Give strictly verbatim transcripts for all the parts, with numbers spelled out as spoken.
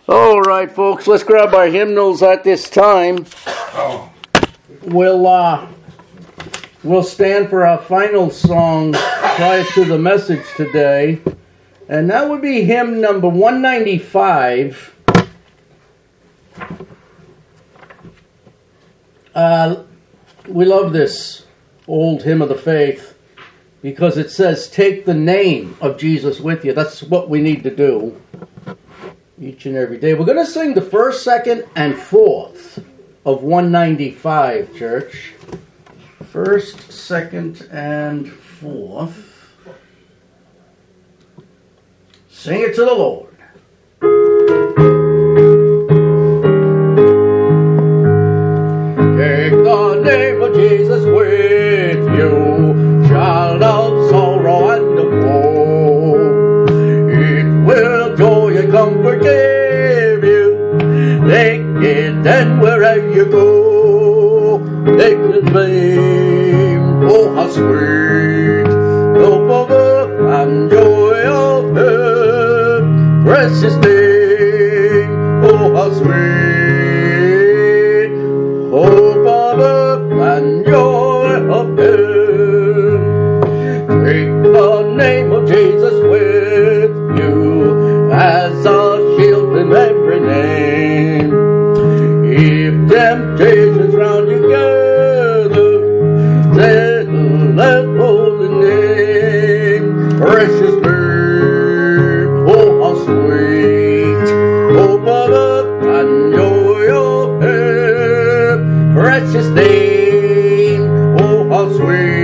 All right, folks, let's grab our hymnals at this time. We'll uh, we'll stand for our final song prior to the message today, and that would be hymn number one ninety-five. Uh, we love this old hymn of the faith because it says, "Take the name of Jesus with you." That's what we need to do each and every day. We're going to sing the first, second, and fourth of one ninety-five, church. First, second, and fourth. Sing it to the Lord. Take the name of Jesus with you, child of sorrow and of woe. It will joy and comfort give you. Take it and wherever you go, take His name. Oh, how sweet, hope of earth and joy of heaven. Precious name, oh, how sweet. Hope of earth and joy of heaven. Take the name of Jesus with you as a shield in every name. If temptations round you gather, then let holy name. Precious name, oh how sweet. Hope of earth and joy of heaven. Precious name, oh how sweet.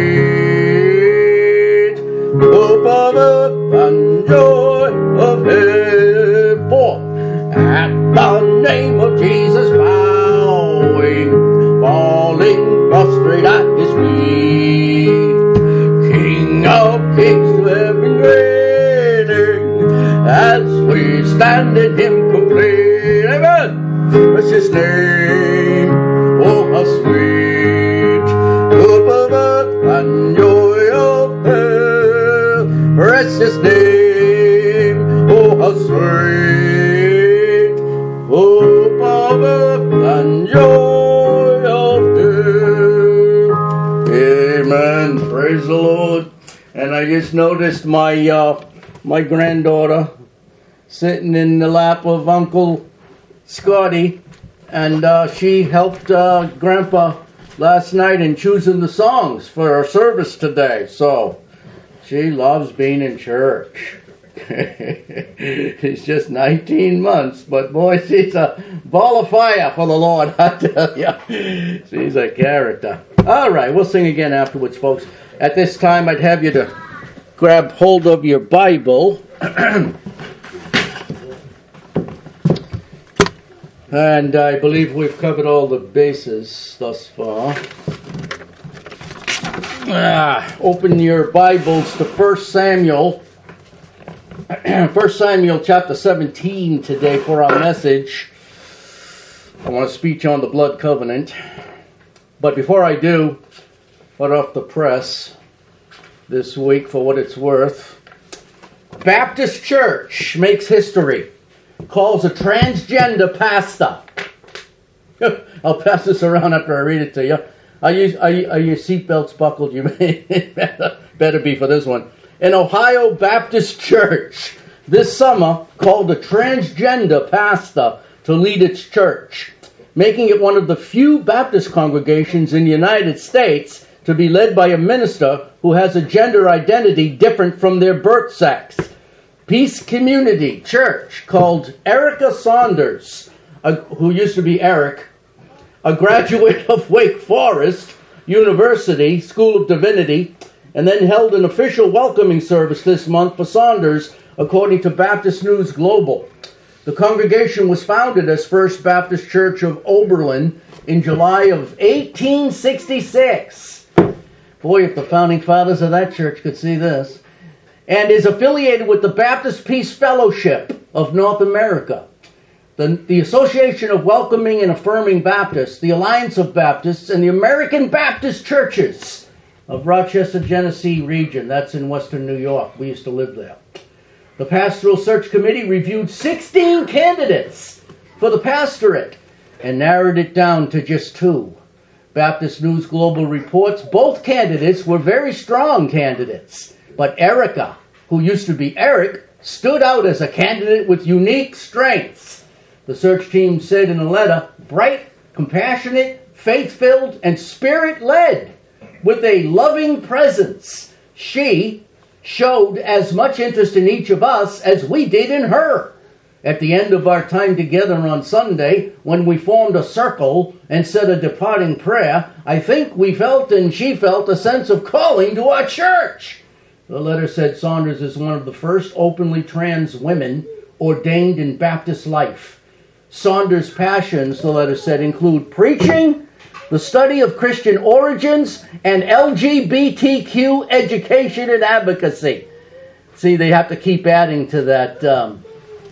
Hope of earth and joy of heaven. For at the name of Jesus bowing, falling prostrate at His feet, King of kings to heaven reigning, as we stand in Him complete. Amen. Precious name, oh how sweet. Hope of earth and joy of heaven. Precious name, oh how sweet. Hope of earth and joy of heaven. Amen. Praise the Lord. And I just noticed my uh, my granddaughter sitting in the lap of Uncle Scotty, and uh, she helped uh, Grandpa last night in choosing the songs for our service today. So she loves being in church. She's just nineteen months, but boy, she's a ball of fire for the Lord, I tell you. She's a character. All right, we'll sing again afterwards, folks. At this time, I'd have you to grab hold of your Bible. And I believe we've covered all the bases thus far. Ah, open your Bibles to First Samuel. First Samuel chapter seventeen today for our message. I want to speak on the blood covenant. But before I do, hot off the press this week for what it's worth. Baptist Church makes history. Calls a transgender pastor. I'll pass this around after I read it to you. Are, you, are, you, are your seatbelts buckled? You may better, better be for this one. An Ohio Baptist church this summer called a transgender pastor to lead its church, making it one of the few Baptist congregations in the United States to be led by a minister who has a gender identity different from their birth sex. Peace Community Church called Erica Saunders, a, who used to be Eric, a graduate of Wake Forest University School of Divinity, and then held an official welcoming service this month for Saunders, according to Baptist News Global. The congregation was founded as First Baptist Church of Oberlin in July of eighteen sixty-six. Boy, if the founding fathers of that church could see this. And is affiliated with the Baptist Peace Fellowship of North America, the, the Association of Welcoming and Affirming Baptists, the Alliance of Baptists, and the American Baptist Churches of Rochester, Genesee region. That's in western New York. We used to live there. The Pastoral Search Committee reviewed sixteen candidates for the pastorate and narrowed it down to just two. Baptist News Global reports both candidates were very strong candidates, but Erica, who used to be Eric, stood out as a candidate with unique strengths. The search team said in a letter, bright, compassionate, faith-filled, and spirit-led, with a loving presence. She showed as much interest in each of us as we did in her. At the end of our time together on Sunday, when we formed a circle and said a departing prayer, I think we felt and she felt a sense of calling to our church. The letter said Saunders is one of the first openly trans women ordained in Baptist life. Saunders' passions, the letter said, include preaching, the study of Christian origins, and L G B T Q education and advocacy. See, they have to keep adding to that, um,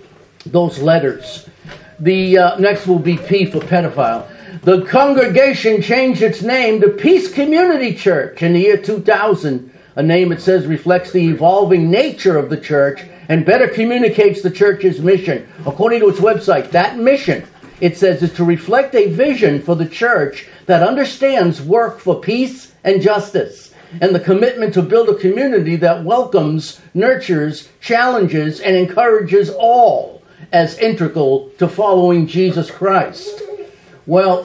those letters. The uh, next will be P for pedophile. The congregation changed its name to Peace Community Church in the year two thousand. A name, it says, reflects the evolving nature of the church and better communicates the church's mission. According to its website, that mission, it says, is to reflect a vision for the church that understands work for peace and justice, and the commitment to build a community that welcomes, nurtures, challenges, and encourages all as integral to following Jesus Christ. Well,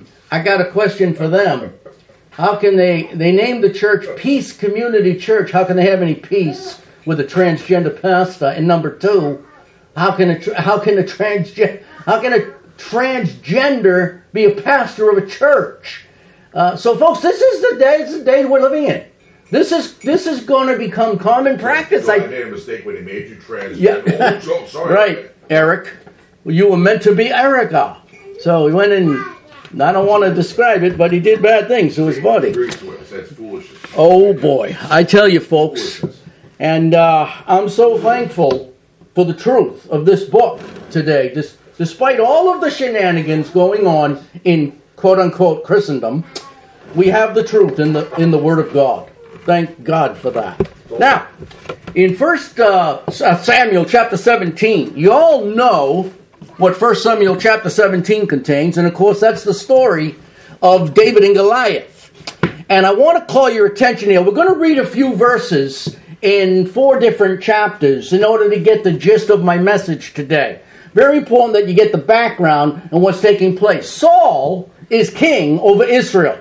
I got a question for them. How can they, they named the church Peace Community Church. How can they have any peace with a transgender pastor? And number two, how can a, how can a transgender, how can a transgender be a pastor of a church? Uh, so folks, this is the day, this is the day we're living in. This is this is going to become common practice. So I, I made a mistake when he made you transgender. Yeah. Oh, sorry. Right, Eric. You were meant to be Erica. So he went in, I don't want to describe it, but he did bad things to his body. That's foolishness. Oh boy, I tell you folks. And uh, I'm so thankful for the truth of this book today. This, despite all of the shenanigans going on in quote-unquote Christendom, we have the truth in the in the Word of God. Thank God for that. Now, in First uh, Samuel chapter seventeen, you all know what First Samuel chapter seventeen contains, and of course that's the story of David and Goliath. And I want to call your attention here. We're going to read a few verses in four different chapters in order to get the gist of my message today. Very important that you get the background and what's taking place. Saul is king over Israel,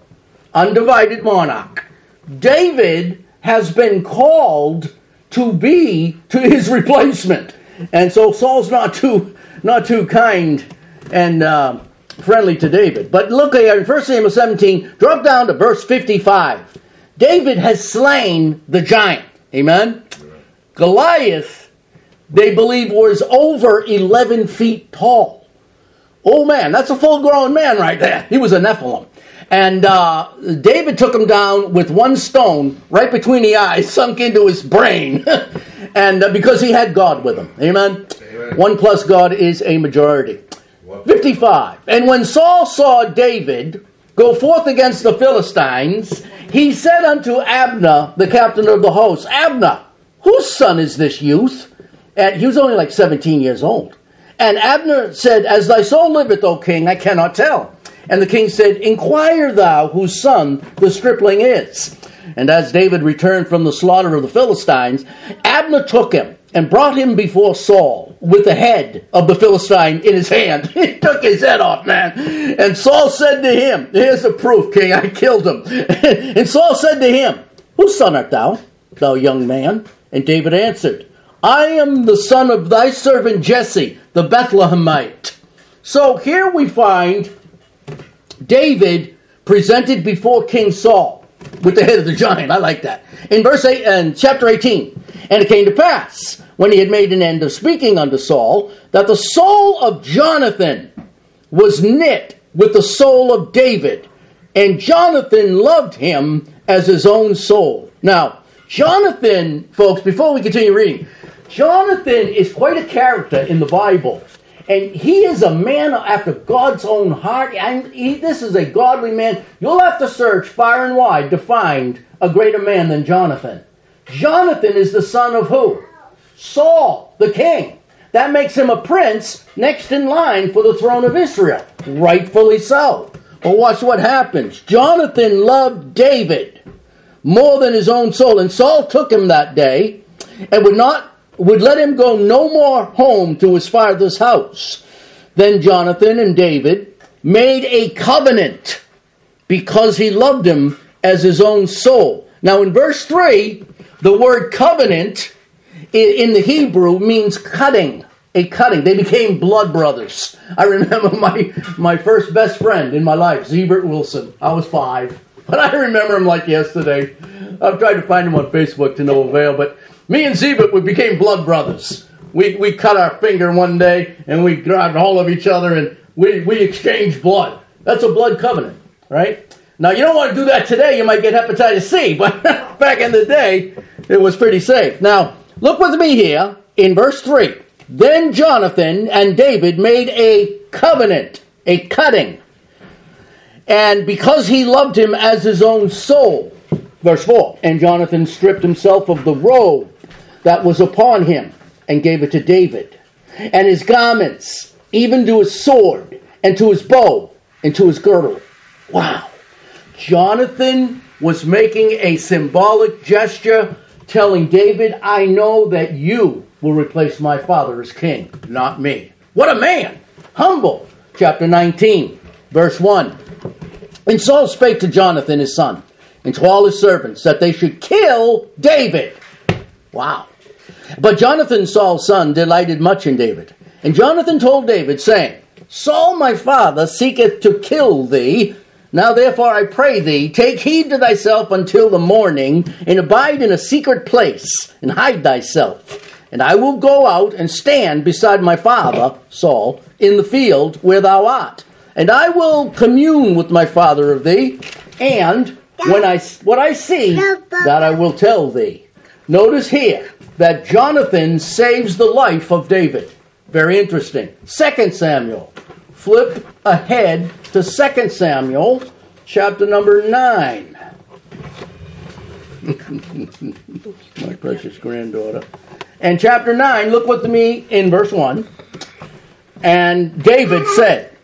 undivided monarch. David has been called to be to his replacement, and so Saul's not too not too kind and uh, friendly to David. But look here in First Samuel seventeen, drop down to verse fifty-five. David has slain the giant. Amen? Amen. Goliath, they believe, was over eleven feet tall. Oh man, that's a full-grown man right there. He was a Nephilim. And uh, David took him down with one stone right between the eyes, sunk into his brain. and uh, because he had God with him. Amen? Amen. One plus God is a majority. What? fifty-five. And when Saul saw David go forth against the Philistines, he said unto Abner, the captain of the host, Abner, whose son is this youth? And he was only like seventeen years old. And Abner said, As thy soul liveth, O king, I cannot tell. And the king said, Inquire thou whose son the stripling is. And as David returned from the slaughter of the Philistines, Abner took him and brought him before Saul with the head of the Philistine in his hand. He took his head off, man. And Saul said to him, Here's the proof, king, I killed him. And Saul said to him, Whose son art thou, thou young man? And David answered, I am the son of thy servant Jesse, the Bethlehemite. So here we find David presented before King Saul with the head of the giant. I like that. In verse eight, and chapter eighteen, and it came to pass, when he had made an end of speaking unto Saul, that the soul of Jonathan was knit with the soul of David, and Jonathan loved him as his own soul. Now, Jonathan, folks, before we continue reading, Jonathan is quite a character in the Bible. And he is a man after God's own heart. And he, this is a godly man. You'll have to search far and wide to find a greater man than Jonathan. Jonathan is the son of who? Saul, the king. That makes him a prince next in line for the throne of Israel. Rightfully so. But watch what happens. Jonathan loved David more than his own soul. And Saul took him that day and would not would let him go no more home to his father's house. Then Jonathan and David made a covenant because he loved him as his own soul. Now in verse three, the word covenant in the Hebrew means cutting. A cutting. They became blood brothers. I remember my, my first best friend in my life, Zebert Wilson. I was five. But I remember him like yesterday. I've tried to find him on Facebook to no avail. But me and Zebert, we became blood brothers. We we cut our finger one day and we grabbed hold of each other and we, we exchanged blood. That's a blood covenant, right? Now, you don't want to do that today. You might get hepatitis C. But back in the day, it was pretty safe. Now, look with me here in verse three. Then Jonathan and David made a covenant, a cutting, and because he loved him as his own soul. Verse four, and Jonathan stripped himself of the robe that was upon him and gave it to David, and his garments, even to his sword, and to his bow, and to his girdle. Wow. Jonathan was making a symbolic gesture, telling David, I know that you will replace my father as king, not me. What a man! Humble. Chapter nineteen, verse one. And Saul spake to Jonathan his son, and to all his servants, that they should kill David. Wow. But Jonathan, Saul's son, delighted much in David. And Jonathan told David, saying, Saul my father seeketh to kill thee. Now therefore I pray thee, take heed to thyself until the morning, and abide in a secret place, and hide thyself. And I will go out and stand beside my father, Saul, in the field where thou art. And I will commune with my father of thee, and when I what I see, that I will tell thee. Notice here that Jonathan saves the life of David. Very interesting. Second Samuel. Flip ahead to Second Samuel, chapter number nine. My precious granddaughter. And chapter nine, look with me in verse one. And David said,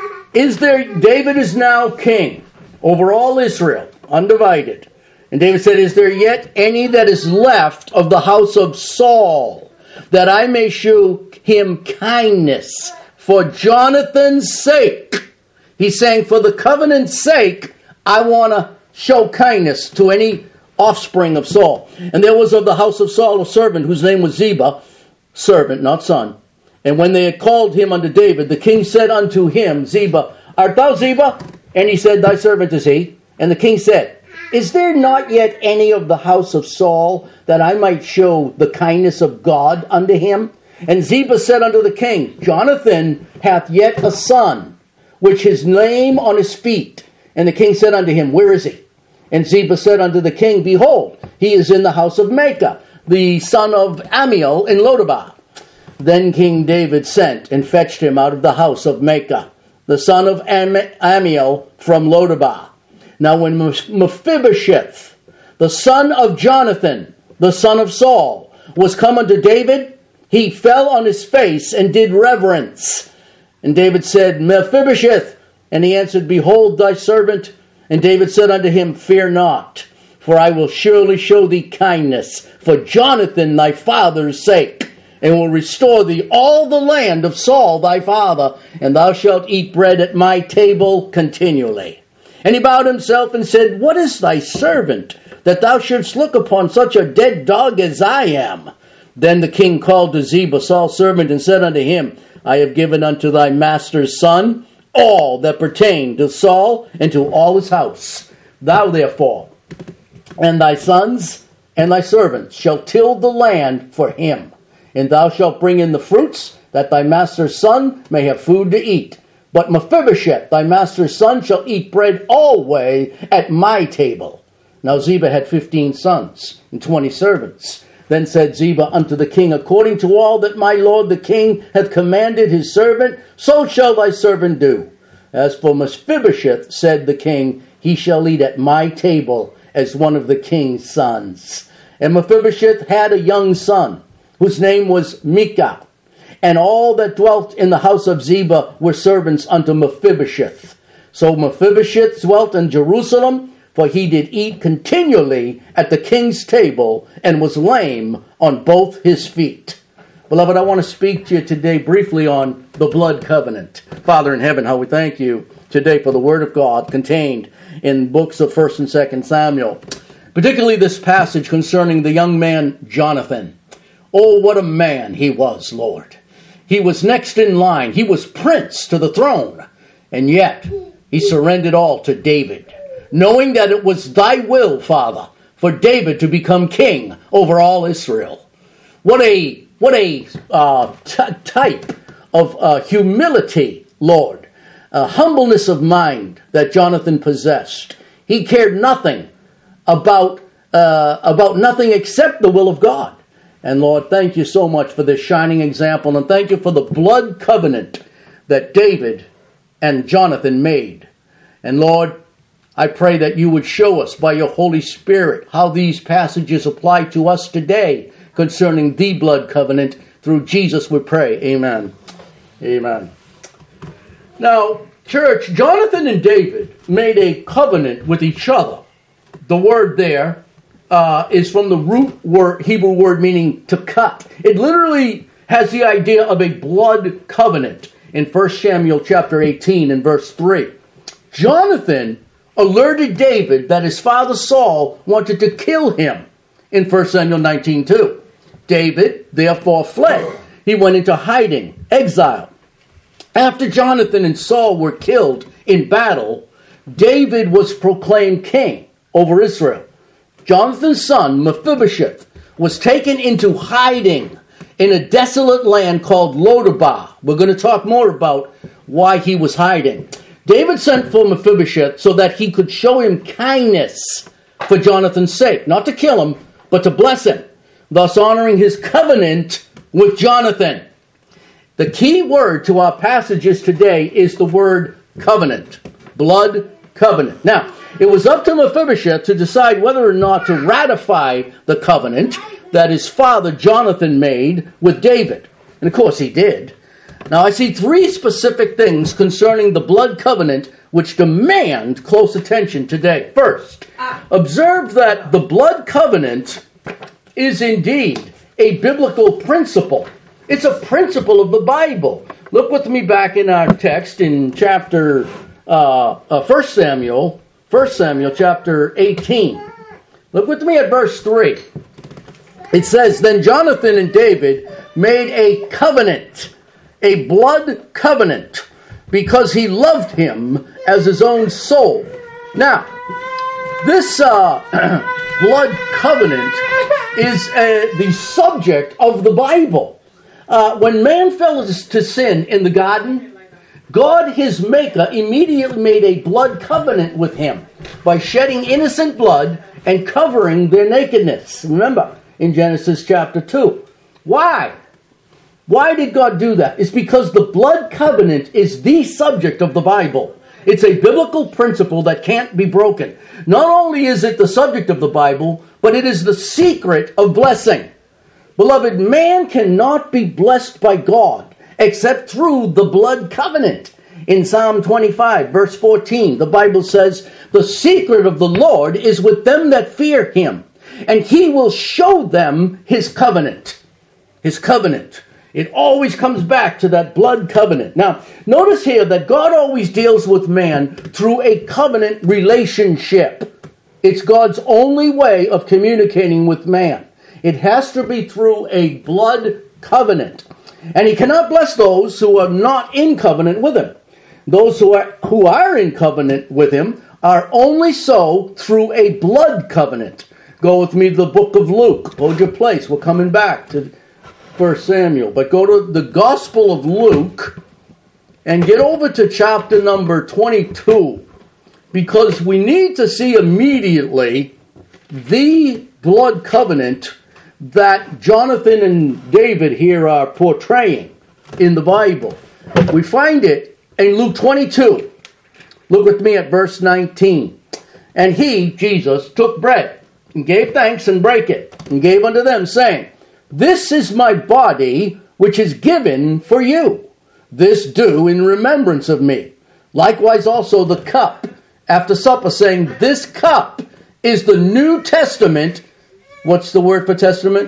Is there, David is now king over all Israel, undivided. And David said, Is there yet any that is left of the house of Saul, that I may shew him kindness for Jonathan's sake? He's saying, for the covenant's sake, I want to show kindness to any offspring of Saul. And there was of the house of Saul a servant whose name was Ziba, servant, not son. And when they had called him unto David, the king said unto him, Ziba, art thou Ziba? And he said, Thy servant is he. And the king said, Is there not yet any of the house of Saul, that I might show the kindness of God unto him? And Ziba said unto the king, Jonathan hath yet a son, which his name on his feet. And the king said unto him, Where is he? And Ziba said unto the king, Behold, he is in the house of Maacah, the son of Amiel in Lodabar. Then King David sent and fetched him out of the house of Maacah, the son of Am- Amiel from Lodabar. Now when Mephibosheth, the son of Jonathan, the son of Saul, was come unto David, he fell on his face and did reverence. And David said, Mephibosheth. And he answered, Behold thy servant. And David said unto him, Fear not, for I will surely show thee kindness for Jonathan thy father's sake, and will restore thee all the land of Saul thy father, and thou shalt eat bread at my table continually. And he bowed himself and said, What is thy servant, that thou shouldst look upon such a dead dog as I am? Then the king called to Ziba, Saul's servant, and said unto him, I have given unto thy master's son all that pertain to Saul and to all his house. Thou therefore and thy sons and thy servants shall till the land for him, and thou shalt bring in the fruits, that thy master's son may have food to eat. But Mephibosheth, thy master's son, shall eat bread always at my table. Now Ziba had fifteen sons and twenty servants. Then said Ziba unto the king, According to all that my lord the king hath commanded his servant, so shall thy servant do. As for Mephibosheth, said the king, he shall eat at my table as one of the king's sons. And Mephibosheth had a young son, whose name was Micah. and all that dwelt in the house of Ziba were servants unto Mephibosheth. So Mephibosheth dwelt in Jerusalem, for he did eat continually at the king's table, and was lame on both his feet. Beloved, I want to speak to you today briefly on the blood covenant. Father in heaven, how we thank you today for the word of God contained in books of First and Second Samuel. Particularly this passage concerning the young man Jonathan. Oh, what a man he was, Lord. He was next in line. He was prince to the throne. And yet, he surrendered all to David, knowing that it was thy will, Father, for David to become king over all Israel. What a, what a uh, t- type of uh, humility, Lord. Uh, humbleness of mind that Jonathan possessed. He cared nothing about uh, about nothing except the will of God. And Lord, thank you so much for this shining example, and thank you for the blood covenant that David and Jonathan made. And Lord, I pray that you would show us by your Holy Spirit how these passages apply to us today concerning the blood covenant. Through Jesus we pray. Amen. Amen. Now, church, Jonathan and David made a covenant with each other. The word there uh, is from the root word, Hebrew word meaning to cut. It literally has the idea of a blood covenant in First Samuel chapter eighteen and verse three. Jonathan alerted David that his father Saul wanted to kill him in First Samuel nineteen two. David therefore fled. He went into hiding, exile. After Jonathan and Saul were killed in battle, David was proclaimed king over Israel. Jonathan's son, Mephibosheth, was taken into hiding in a desolate land called Lodabar. We're going to talk more about why he was hiding. David sent for Mephibosheth so that he could show him kindness for Jonathan's sake. Not to kill him, but to bless him, thus honoring his covenant with Jonathan. The key word to our passages today is the word covenant. Blood covenant. Now, it was up to Mephibosheth to decide whether or not to ratify the covenant that his father Jonathan made with David. And of course he did. Now I see three specific things concerning the blood covenant which demand close attention today. First, observe that the blood covenant is indeed a biblical principle. It's a principle of the Bible. Look with me back in our text in chapter uh, uh, First Samuel, First Samuel chapter eighteen. Look with me at verse three. It says, "Then Jonathan and David made a covenant, a blood covenant, because he loved him as his own soul." Now, this uh, blood covenant is uh, the subject of the Bible. Uh, when man fell to sin in the garden, God, his maker, immediately made a blood covenant with him by shedding innocent blood and covering their nakedness. Remember, in Genesis chapter two. Why? Why did God do that? It's because the blood covenant is the subject of the Bible. It's a biblical principle that can't be broken. Not only is it the subject of the Bible, but it is the secret of blessing. Beloved, man cannot be blessed by God except through the blood covenant. In Psalm twenty-five, verse fourteen, the Bible says, "The secret of the Lord is with them that fear him, and he will show them his covenant." His covenant. It always comes back to that blood covenant. Now, notice here that God always deals with man through a covenant relationship. It's God's only way of communicating with man. It has to be through a blood covenant. And he cannot bless those who are not in covenant with him. Those who are, who are in covenant with him are only so through a blood covenant. Go with me to the book of Luke. Hold your place. We're coming back to First Samuel. But go to the Gospel of Luke and get over to chapter number twenty-two. Because we need to see immediately the blood covenant that Jonathan and David here are portraying in the Bible. We find it in Luke twenty-two. Look with me at verse nineteen. "And he," Jesus, "took bread, and gave thanks, and brake it, and gave unto them, saying, This is my body, which is given for you. This do in remembrance of me. Likewise also the cup after supper, saying, this cup is the New Testament. What's the word for testament?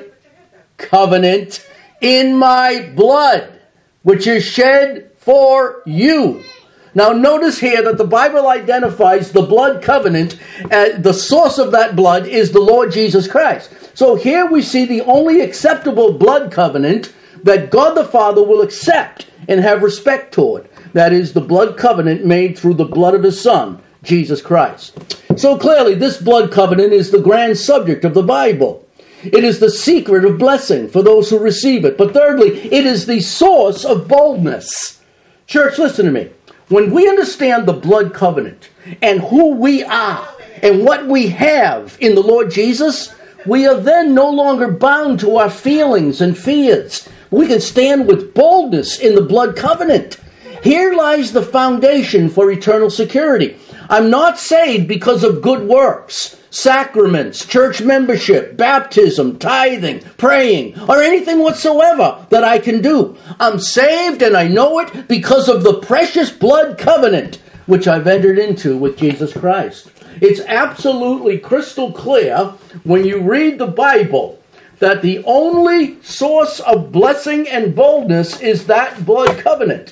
Covenant in my blood, which is shed for you. Now notice here that the Bible identifies the blood covenant, uh, the source of that blood is the Lord Jesus Christ. So here we see the only acceptable blood covenant that God the Father will accept and have respect toward. That is the blood covenant made through the blood of His Son, Jesus Christ. So clearly this blood covenant is the grand subject of the Bible. It is the secret of blessing for those who receive it. But thirdly, it is the source of boldness. Church, listen to me. When we understand the blood covenant and who we are and what we have in the Lord Jesus, we are then no longer bound to our feelings and fears. We can stand with boldness in the blood covenant. Here lies the foundation for eternal security. I'm not saved because of good works, sacraments, church membership, baptism, tithing, praying, or anything whatsoever that I can do. I'm saved, and I know it because of the precious blood covenant which I've entered into with Jesus Christ. It's absolutely crystal clear when you read the Bible that the only source of blessing and boldness is that blood covenant.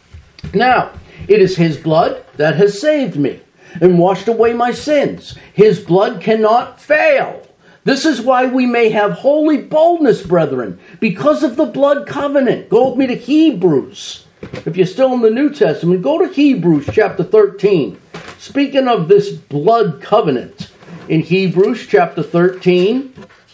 Now, it is His blood that has saved me and washed away my sins. His blood cannot fail. This is why we may have holy boldness, brethren, because of the blood covenant. Go with me to Hebrews. If you're still in the New Testament, go to Hebrews chapter thirteen. Speaking of this blood covenant, in Hebrews chapter thirteen,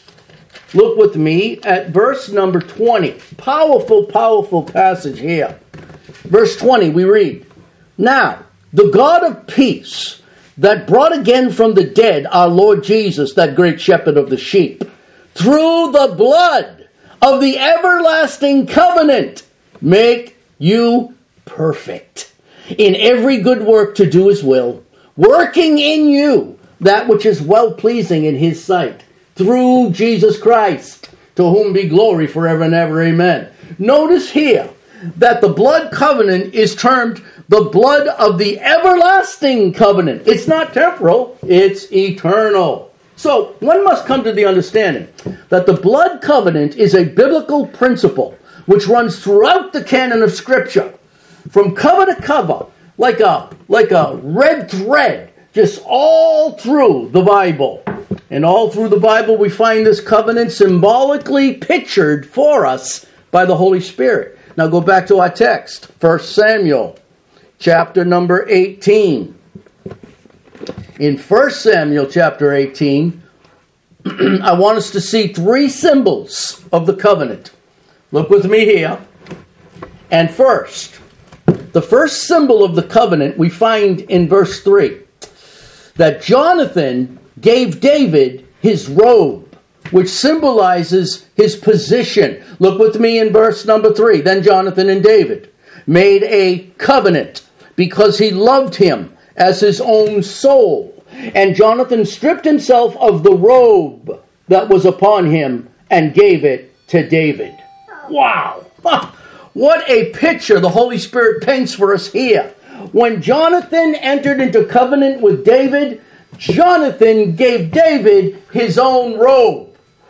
look with me at verse number twenty. Powerful, powerful passage here. Verse twenty, we read, now, the God of peace, that brought again from the dead our Lord Jesus, that great shepherd of the sheep, through the blood of the everlasting covenant, make you perfect in every good work to do His will, working in you that which is well-pleasing in His sight, through Jesus Christ, to whom be glory forever and ever. Amen. Notice here that the blood covenant is termed the blood of the everlasting covenant. It's not temporal, it's eternal. So, one must come to the understanding that the blood covenant is a biblical principle which runs throughout the canon of Scripture, from cover to cover, like a, like a red thread, just all through the Bible. And all through the Bible we find this covenant symbolically pictured for us by the Holy Spirit. Now go back to our text, First Samuel, chapter number eighteen. In First Samuel chapter eighteen, I want us to see three symbols of the covenant. Look with me here. And first, the first symbol of the covenant we find in verse three. That Jonathan gave David his robe, which symbolizes his position. Look with me in verse number three. Then Jonathan and David made a covenant because he loved him as his own soul. And Jonathan stripped himself of the robe that was upon him and gave it to David. Wow! What a picture the Holy Spirit paints for us here. When Jonathan entered into covenant with David, Jonathan gave David his own robe.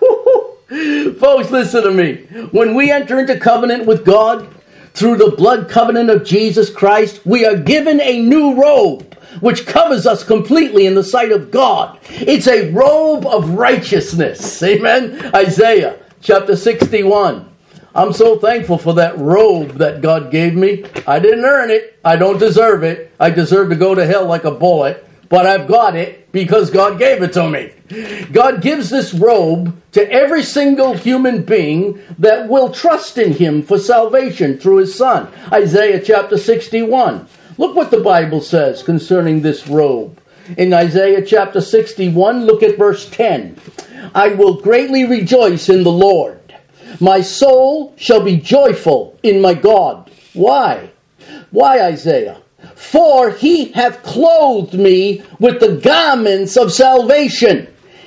Folks, listen to me. When we enter into covenant with God through the blood covenant of Jesus Christ, we are given a new robe which covers us completely in the sight of God. It's a robe of righteousness. Amen? Isaiah chapter sixty-one. I'm so thankful for that robe that God gave me. I didn't earn it. I don't deserve it. I deserve to go to hell like a bullet. But I've got it because God gave it to me. God gives this robe to every single human being that will trust in Him for salvation through His Son. Isaiah chapter sixty-one. Look what the Bible says concerning this robe. In Isaiah chapter sixty-one, look at verse ten. I will greatly rejoice in the Lord. My soul shall be joyful in my God. Why? Why, Isaiah? For He hath clothed me with the garments of salvation.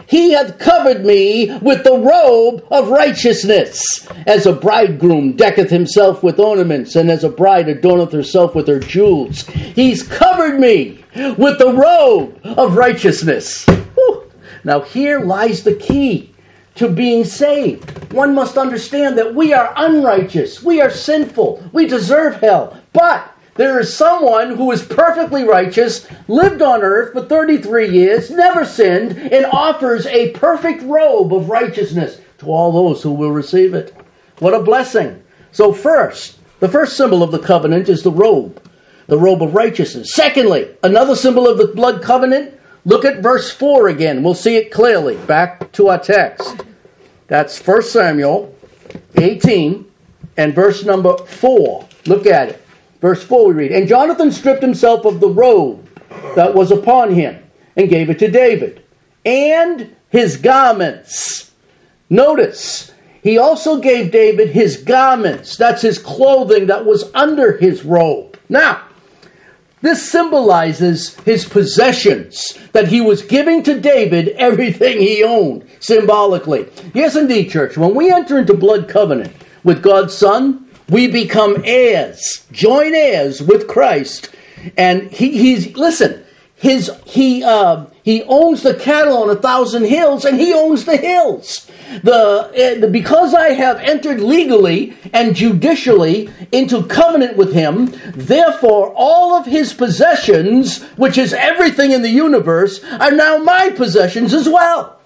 he hath covered me with the robe of righteousness, as a bridegroom decketh himself with ornaments, and as a bride adorneth herself with her jewels. He's covered me with the robe of righteousness. Whew. Now here lies the key to being saved. One must understand that we are unrighteous, we are sinful, we deserve hell, but there is someone who is perfectly righteous, lived on earth for thirty-three years, never sinned, and offers a perfect robe of righteousness to all those who will receive it. What a blessing. So first, the first symbol of the covenant is the robe, the robe of righteousness. Secondly, another symbol of the blood covenant, look at verse four again. We'll see it clearly. Back to our text. That's First Samuel eighteen and verse number four. Look at it. Verse four we read, And Jonathan stripped himself of the robe that was upon him, and gave it to David, and his garments. Notice, he also gave David his garments. That's his clothing that was under his robe. Now, this symbolizes his possessions, that he was giving to David everything he owned, symbolically. Yes, indeed, church, when we enter into blood covenant with God's Son, we become heirs, joint heirs with Christ. And he, he's, listen, his, he, uh, he owns the cattle on a thousand hills, and he owns the hills. The, uh, because I have entered legally and judicially into covenant with him, therefore all of his possessions, which is everything in the universe, are now my possessions as well.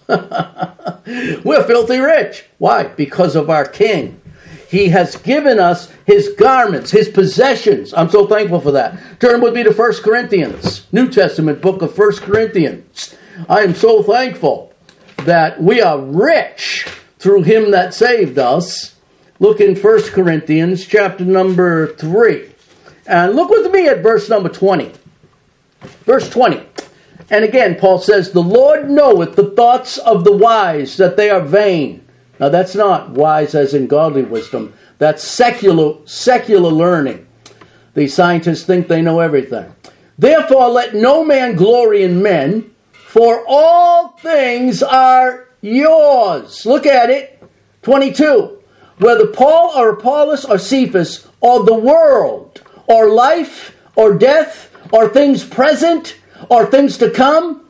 We're filthy rich. Why? Because of our King. He has given us his garments, his possessions. I'm so thankful for that. Turn with me to First Corinthians, New Testament book of First Corinthians. I am so thankful that we are rich through him that saved us. Look in First Corinthians chapter number three. And look with me at verse number twenty. Verse twenty. And again, Paul says, The Lord knoweth the thoughts of the wise, that they are vain. Now that's not wise as in godly wisdom. That's secular, secular learning. These scientists think they know everything. Therefore let no man glory in men, for all things are yours. Look at it. twenty-two. Whether Paul or Apollos or Cephas or the world or life or death or things present or things to come,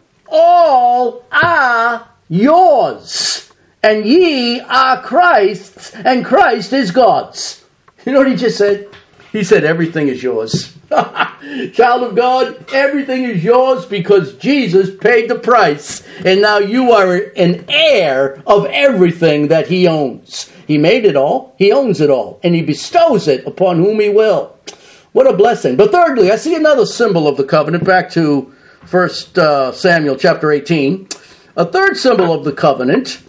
all are yours. And ye are Christ's, and Christ is God's. You know what he just said? He said, everything is yours. Child of God, everything is yours because Jesus paid the price. And now you are an heir of everything that he owns. He made it all. He owns it all. And he bestows it upon whom he will. What a blessing. But thirdly, I see another symbol of the covenant. Back to First uh, Samuel chapter eighteen. A third symbol of the covenant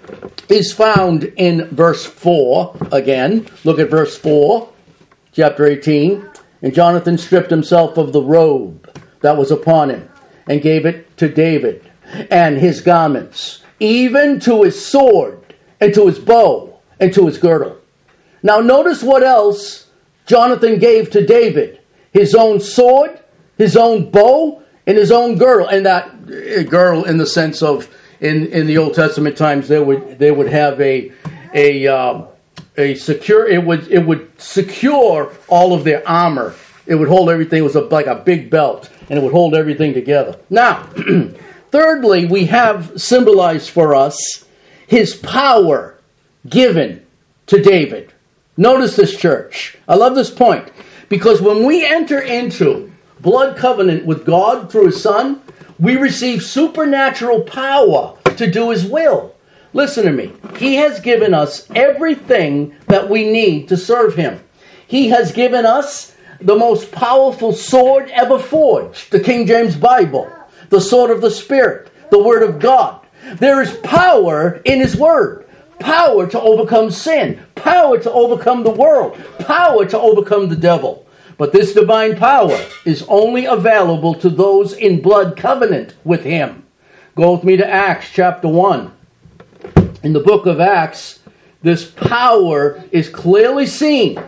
is found in verse four again. Look at verse four, chapter eighteen. And Jonathan stripped himself of the robe that was upon him, and gave it to David, and his garments, even to his sword, and to his bow, and to his girdle. Now notice what else Jonathan gave to David. His own sword, his own bow, and his own girdle. And that uh, girdle in the sense of In, in the Old Testament times, they would they would have a a uh, a secure it would it would secure all of their armor. It would hold everything. It was a, like a big belt, and it would hold everything together. Now, thirdly, we have symbolized for us his power given to David. Notice this, church. I love this point because when we enter into blood covenant with God through his Son, we receive supernatural power to do his will. Listen to me. He has given us everything that we need to serve him. He has given us the most powerful sword ever forged, the King James Bible, the sword of the Spirit, the Word of God. There is power in his Word. Power to overcome sin. Power to overcome the world. Power to overcome the devil. But this divine power is only available to those in blood covenant with him. Go with me to Acts chapter one. In the book of Acts, this power is clearly seen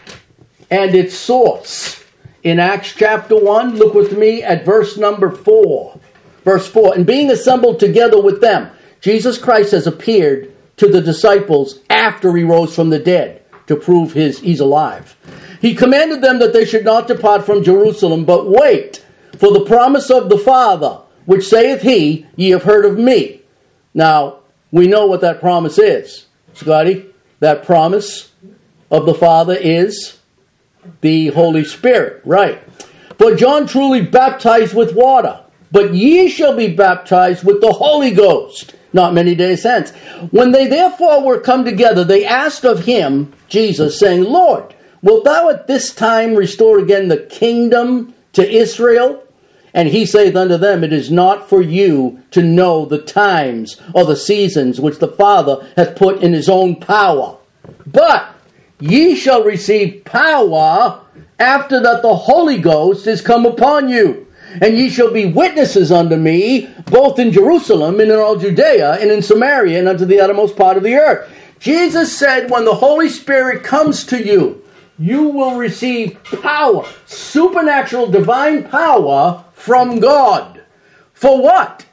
and its source. In Acts chapter one, look with me at verse number four. Verse four, and being assembled together with them, Jesus Christ has appeared to the disciples after he rose from the dead to prove his, he's alive. He commanded them that they should not depart from Jerusalem, but wait for the promise of the Father, which saith he, ye have heard of me. Now, we know what that promise is. Scotty, that promise of the Father is the Holy Spirit, right? For John truly baptized with water, but ye shall be baptized with the Holy Ghost, not many days hence. When they therefore were come together, they asked of him, Jesus, saying, Lord, wilt thou at this time restore again the kingdom to Israel? And he saith unto them, it is not for you to know the times or the seasons which the Father hath put in his own power. But ye shall receive power after that the Holy Ghost is come upon you. And ye shall be witnesses unto me, both in Jerusalem and in all Judea and in Samaria and unto the uttermost part of the earth. Jesus said, when the Holy Spirit comes to you, you will receive power, supernatural divine power from God. For what?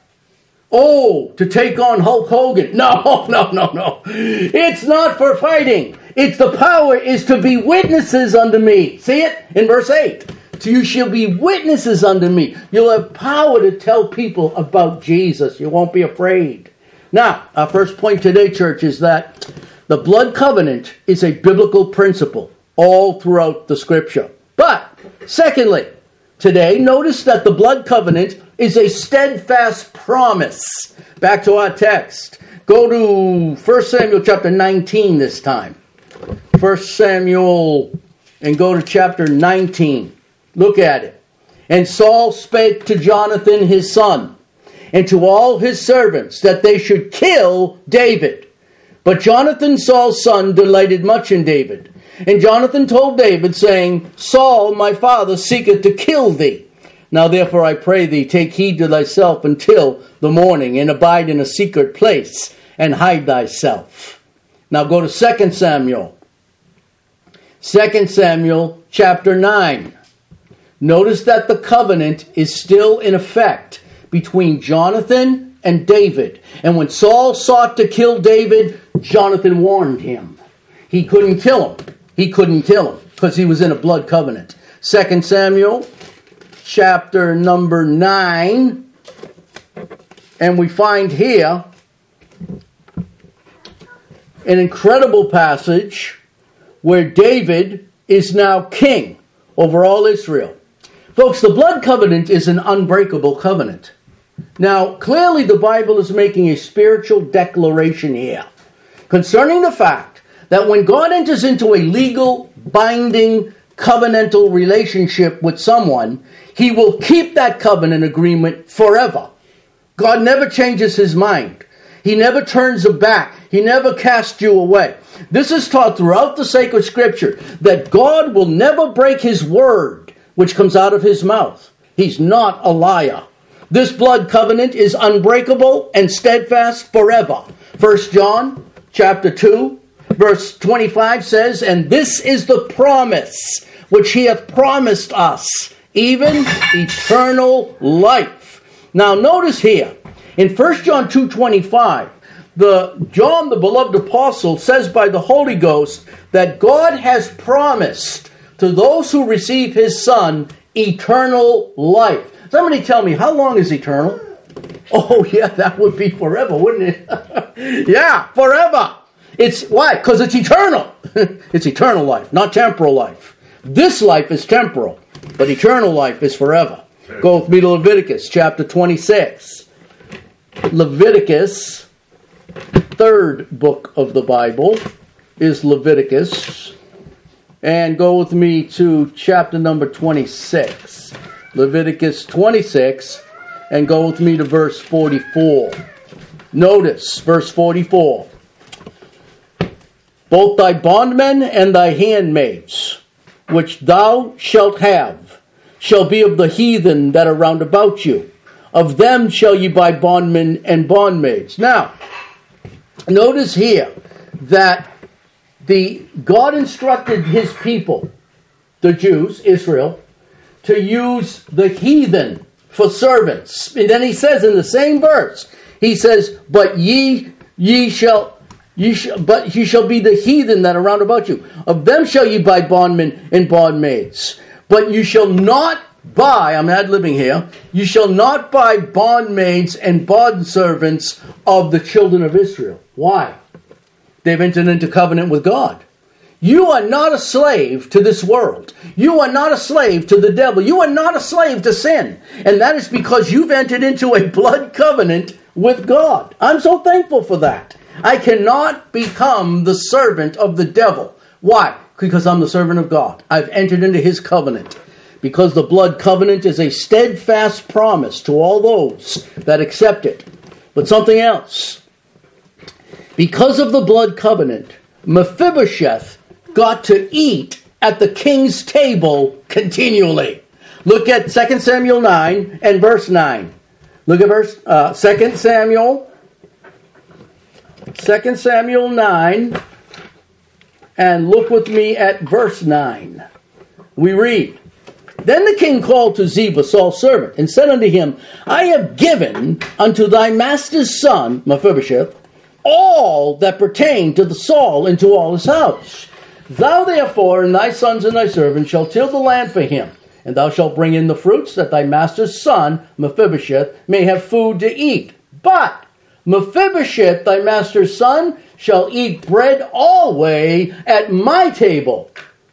Oh, to take on Hulk Hogan. No, no, no, no. It's not for fighting. It's the power is to be witnesses unto me. See it in verse eight. So you shall be witnesses unto me. You'll have power to tell people about Jesus. You won't be afraid. Now, our first point today, church, is that the blood covenant is a biblical principle all throughout the scripture. But, secondly, today, notice that the blood covenant is a steadfast promise. Back to our text. Go to First Samuel chapter nineteen this time. First Samuel, and go to chapter nineteen. Look at it. And Saul spake to Jonathan his son, and to all his servants, that they should kill David. But Jonathan, Saul's son, delighted much in David. And Jonathan told David, saying, Saul, my father, seeketh to kill thee. Now therefore I pray thee, take heed to thyself until the morning, and abide in a secret place, and hide thyself. Now go to Second Samuel. Second Samuel chapter nine. Notice that the covenant is still in effect between Jonathan and David. And when Saul sought to kill David, Jonathan warned him. He couldn't kill him. He couldn't kill him because he was in a blood covenant. Second Samuel chapter number nine. And we find here an incredible passage where David is now king over all Israel. Folks, the blood covenant is an unbreakable covenant. Now, clearly the Bible is making a spiritual declaration here concerning the fact that when God enters into a legal, binding, covenantal relationship with someone, he will keep that covenant agreement forever. God never changes his mind. He never turns it back. He never casts you away. This is taught throughout the sacred scripture that God will never break his word which comes out of his mouth. He's not a liar. This blood covenant is unbreakable and steadfast forever. First John chapter two, verse twenty-five says, and this is the promise which he hath promised us, even eternal life. Now notice here, in First John two twenty-five, the John, the beloved apostle, says by the Holy Ghost that God has promised to those who receive his Son eternal life. Somebody tell me, how long is eternal? Oh yeah, that would be forever, wouldn't it? Yeah, forever. It's why? Because it's eternal. It's eternal life, not temporal life. This life is temporal, but eternal life is forever. Go with me to Leviticus chapter twenty-six. Leviticus, third book of the Bible, is Leviticus. And go with me to chapter number twenty-six. Leviticus twenty-six. And go with me to verse forty-four. Notice, verse forty-four. Both thy bondmen and thy handmaids, which thou shalt have, shall be of the heathen that are round about you. Of them shall ye buy bondmen and bondmaids. Now, notice here that the God instructed his people, the Jews, Israel, to use the heathen for servants. And then he says in the same verse, he says, but ye ye shall ye shall but ye shall be the heathen that are round about you. Of them shall ye buy bondmen and bondmaids. But you shall not buy, I'm ad-libbing here, you shall not buy bondmaids and bondservants of the children of Israel. Why? They've entered into covenant with God. You are not a slave to this world. You are not a slave to the devil. You are not a slave to sin. And that is because you've entered into a blood covenant with God. I'm so thankful for that. I cannot become the servant of the devil. Why? Because I'm the servant of God. I've entered into his covenant. Because the blood covenant is a steadfast promise to all those that accept it. But something else. Because of the blood covenant, Mephibosheth got to eat at the king's table continually. Look at Second Samuel nine and verse nine. Look at verse uh, Second Samuel. Second Samuel nine. And look with me at verse nine. We read, Then the king called to Ziba, Saul's servant, and said unto him, I have given unto thy master's son, Mephibosheth, all that pertain to the Saul and to all his house. Thou therefore and thy sons and thy servants shall till the land for him, and thou shalt bring in the fruits, that thy master's son, Mephibosheth, may have food to eat. But Mephibosheth, thy master's son, shall eat bread always at my table.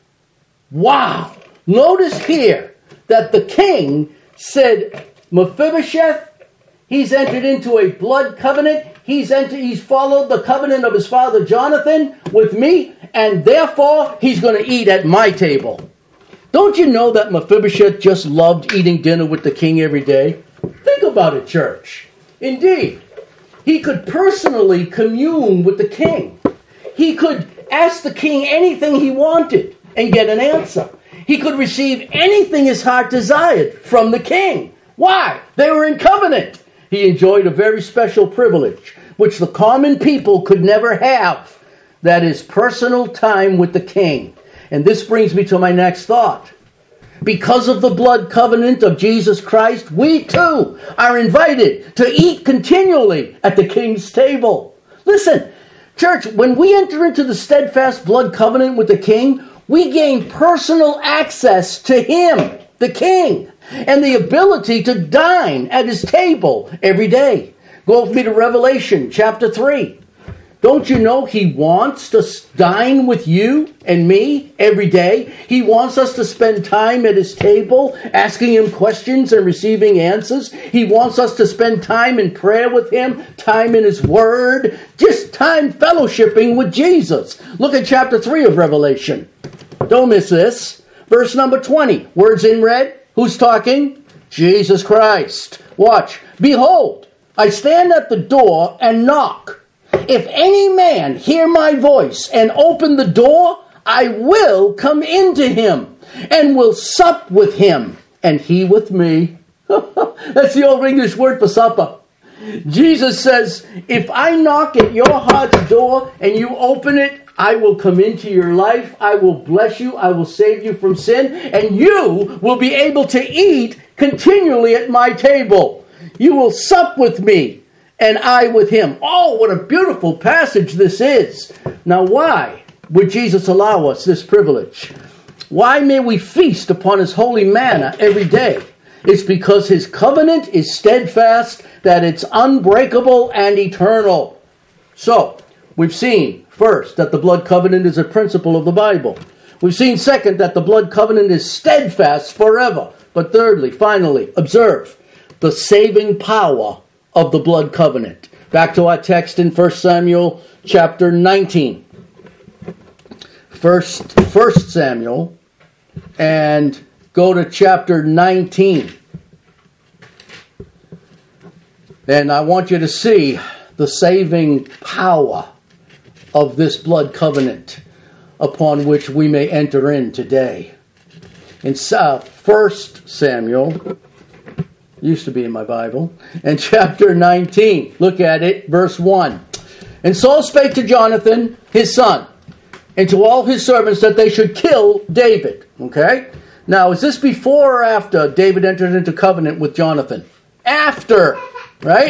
Wow! Notice here that the king said, Mephibosheth, he's entered into a blood covenant. He's entered, he's followed the covenant of his father Jonathan with me, and therefore he's going to eat at my table. Don't you know that Mephibosheth just loved eating dinner with the king every day? Think about it, church. Indeed, he could personally commune with the king. He could ask the king anything he wanted and get an answer. He could receive anything his heart desired from the king. Why? They were in covenant. He enjoyed a very special privilege, which the common people could never have. That is personal time with the king. And this brings me to my next thought. Because of the blood covenant of Jesus Christ, we too are invited to eat continually at the king's table. Listen, church, when we enter into the steadfast blood covenant with the king, we gain personal access to him, the king, and the ability to dine at his table every day. Go with me to Revelation chapter three. Don't you know he wants to dine with you and me every day? He wants us to spend time at his table, asking him questions and receiving answers. He wants us to spend time in prayer with him, time in his word, just time fellowshipping with Jesus. Look at chapter three of Revelation. Don't miss this. Verse number twenty. Words in red. Who's talking? Jesus Christ. Watch. Behold, I stand at the door and knock. If any man hear my voice and open the door, I will come into him and will sup with him and he with me. That's the old English word for supper. Jesus says, if I knock at your heart's door and you open it, I will come into your life. I will bless you. I will save you from sin. And you will be able to eat continually at my table. You will sup with me. And I with him. Oh, what a beautiful passage this is. Now, why would Jesus allow us this privilege? Why may we feast upon his holy manna every day? It's because his covenant is steadfast, that it's unbreakable and eternal. So, we've seen, first, that the blood covenant is a principle of the Bible. We've seen, second, that the blood covenant is steadfast forever. But thirdly, finally, observe the saving power of the blood covenant. Back to our text in First Samuel chapter nineteen. First, First Samuel, and go to chapter nineteen. And I want you to see the saving power of this blood covenant upon which we may enter in today. In uh, First Samuel, used to be in my Bible, and chapter nineteen. Look at it, verse one. And Saul spake to Jonathan, his son, and to all his servants that they should kill David. Okay? Now, is this before or after David entered into covenant with Jonathan? After, right?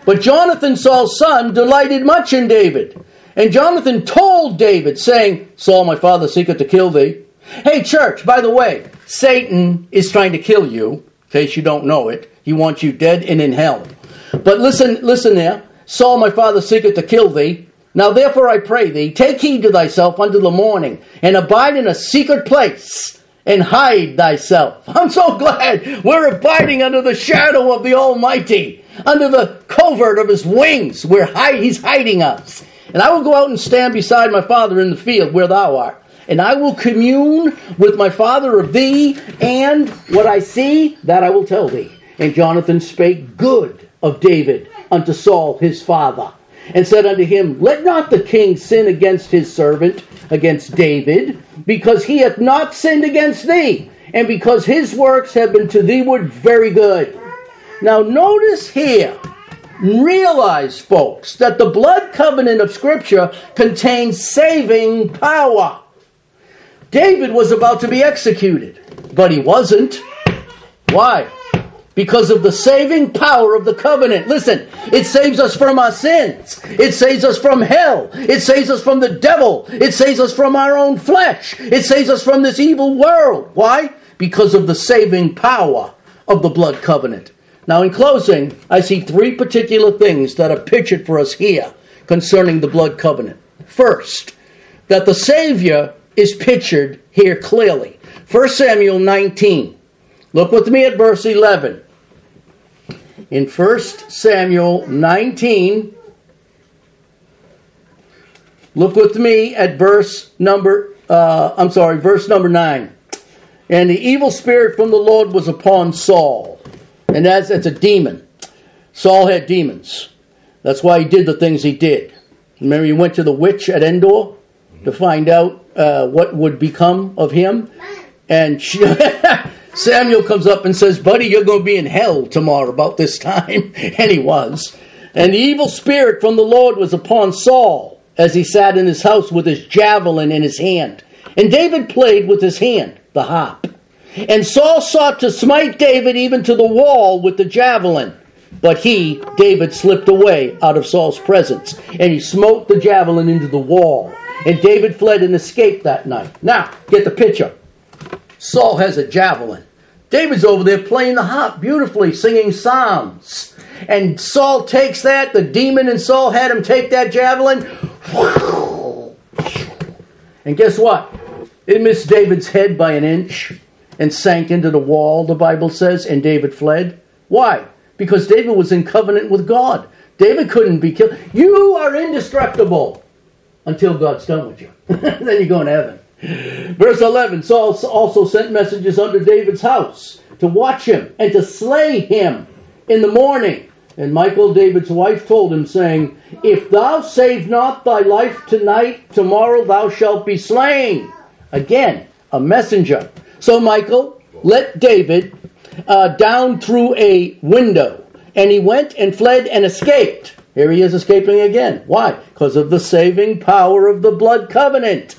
But Jonathan, Saul's son, delighted much in David. And Jonathan told David, saying, Saul, my father, seeketh to kill thee. Hey, church, by the way, Satan is trying to kill you, in case you don't know it. He wants you dead and in hell. But listen, listen there. Saul, my father, seeketh to kill thee. Now therefore I pray thee, take heed to thyself unto the morning, and abide in a secret place, and hide thyself. I'm so glad we're abiding under the shadow of the Almighty, under the covert of his wings. We're hide, he's hiding us. And I will go out and stand beside my father in the field where thou art, and I will commune with my father of thee, and what I see, that I will tell thee. And Jonathan spake good of David unto Saul his father, and said unto him, Let not the king sin against his servant, against David, because he hath not sinned against thee, and because his works have been to theeward very good. Now notice here, realize, folks, that the blood covenant of Scripture contains saving power. David was about to be executed, but he wasn't. Why? Because of the saving power of the covenant. Listen, it saves us from our sins. It saves us from hell. It saves us from the devil. It saves us from our own flesh. It saves us from this evil world. Why? Because of the saving power of the blood covenant. Now, in closing, I see three particular things that are pictured for us here concerning the blood covenant. First, that the Savior is pictured here clearly. First Samuel nineteen. Look with me at verse eleven. In First Samuel nineteen, look with me at verse number, uh, I'm sorry, verse number nine. And the evil spirit from the Lord was upon Saul. And that's, that's a demon. Saul had demons. That's why he did the things he did. Remember, he went to the witch at Endor to find out uh, what would become of him. And she, Samuel comes up and says, buddy, you're going to be in hell tomorrow about this time. And he was. And the evil spirit from the Lord was upon Saul as he sat in his house with his javelin in his hand. And David played with his hand, the harp. And Saul sought to smite David even to the wall with the javelin. But he, David, slipped away out of Saul's presence. And he smote the javelin into the wall. And David fled and escaped that night. Now, get the picture. Saul has a javelin. David's over there playing the harp beautifully, singing psalms. And Saul takes that. The demon in Saul had him take that javelin. And guess what? It missed David's head by an inch and sank into the wall, the Bible says, and David fled. Why? Because David was in covenant with God. David couldn't be killed. You are indestructible until God's done with you. Then you go into heaven. Verse eleven, Saul also sent messengers unto David's house to watch him and to slay him in the morning. And Michal, David's wife, told him, saying, If thou save not thy life tonight, tomorrow thou shalt be slain. Again, a messenger. So Michal let David uh, down through a window, and he went and fled and escaped. Here he is escaping again. Why? Because of the saving power of the blood covenant.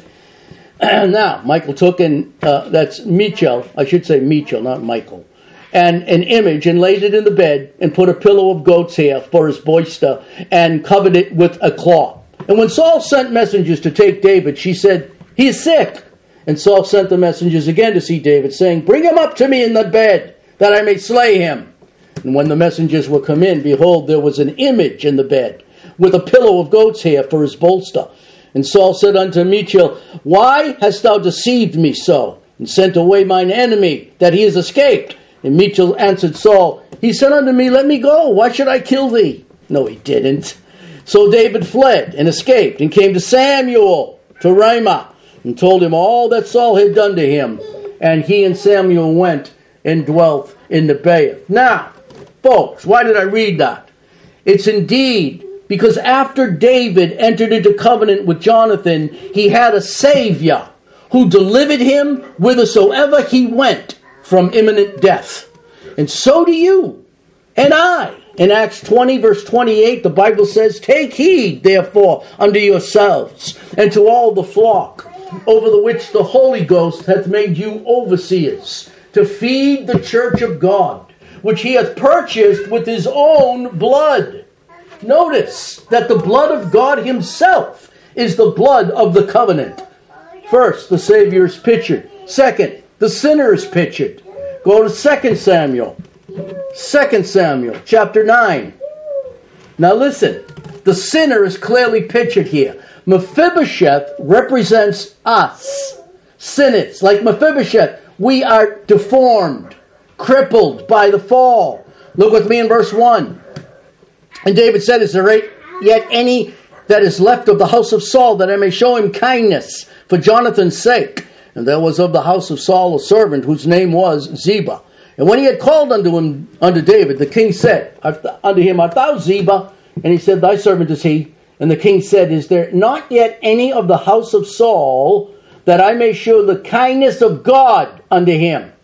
Now, Michal took in, uh, that's Michal, I should say Michal, not Michael, and an image and laid it in the bed and put a pillow of goat's hair for his bolster and covered it with a cloth. And when Saul sent messengers to take David, she said, He is sick. And Saul sent the messengers again to see David, saying, Bring him up to me in the bed, that I may slay him. And when the messengers were come in, behold, there was an image in the bed, with a pillow of goat's hair for his bolster. And Saul said unto Michal, Why hast thou deceived me so, and sent away mine enemy, that he is escaped? And Michal answered Saul, He said unto me, Let me go, why should I kill thee? No, he didn't. So David fled and escaped, and came to Samuel, to Ramah, and told him all that Saul had done to him. And he and Samuel went and dwelt in Nebaioth. Now, folks, why did I read that? It's indeed because after David entered into covenant with Jonathan, he had a Savior who delivered him whithersoever he went from imminent death. And so do you and I. In Acts twenty, verse twenty-eight, the Bible says, Take heed, therefore, unto yourselves, and to all the flock, over the which the Holy Ghost hath made you overseers, to feed the church of God, which he hath purchased with his own blood. Notice that the blood of God himself is the blood of the covenant. First, the Savior is pictured. Second, the sinner is pictured. Go to Second Samuel. Second Samuel, chapter nine. Now listen, the sinner is clearly pictured here. Mephibosheth represents us, sinners. Like Mephibosheth, we are deformed, crippled by the fall. Look with me in verse one. And David said, is there yet any that is left of the house of Saul, that I may show him kindness for Jonathan's sake? And there was of the house of Saul a servant whose name was Ziba. And when he had called unto him, unto David, the king said unto him, art thou Ziba? And he said, thy servant is he. And the king said, is there not yet any of the house of Saul, that I may show the kindness of God unto him?